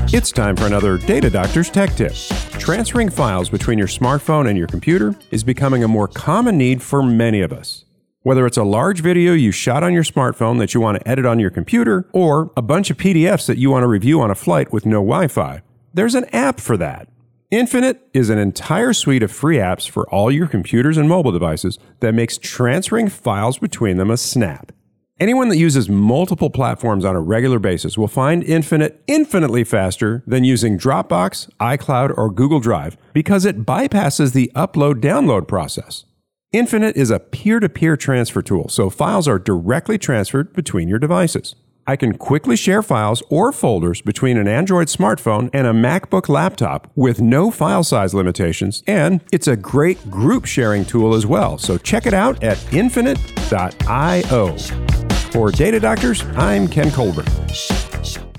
It's time for another Data Doctor's Tech Tip. Transferring files between your smartphone and your computer is becoming a more common need for many of us. Whether it's a large video you shot on your smartphone that you want to edit on your computer, or a bunch of PDFs that you want to review on a flight with no Wi-Fi, there's an app for that. Infinite is an entire suite of free apps for all your computers and mobile devices that makes transferring files between them a snap. Anyone that uses multiple platforms on a regular basis will find Infinite infinitely faster than using Dropbox, iCloud, or Google Drive because it bypasses the upload-download process. Infinite is a peer-to-peer transfer tool, so files are directly transferred between your devices. I can quickly share files or folders between an Android smartphone and a MacBook laptop with no file size limitations, and it's a great group sharing tool as well, so check it out at infinite.io. For Data Doctors, I'm Ken Colbert.